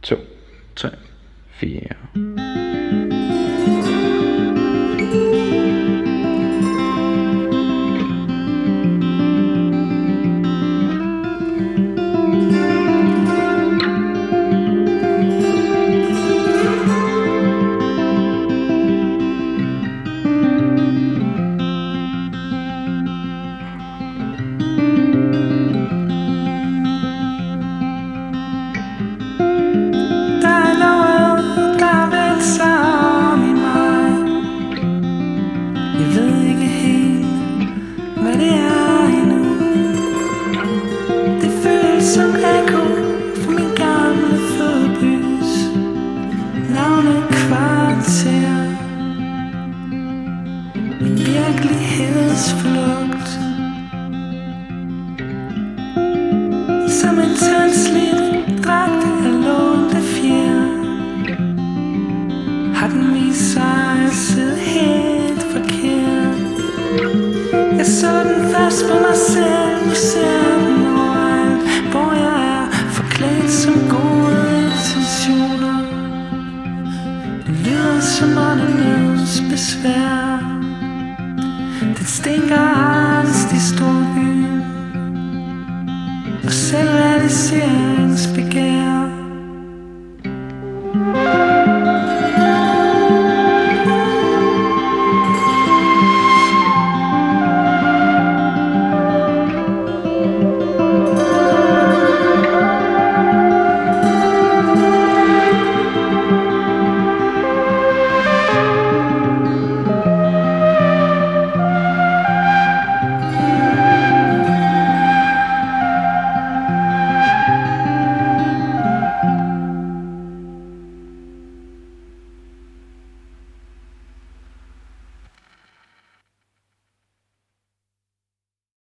2, 3, 4. Som ekko fra min gamle fødebys navnekvarter. Min virkelighedsflugt som en tyndslidt dragt af lånte fjer har den vist sig at sidde helt forkert. Jeg så den først på mig selv, nu ser den overalt, hvor jeg er forklædt som gode intentioner. Det lyder som åndenøds besvær. Det stinker angst i storbyen og selvrealisering.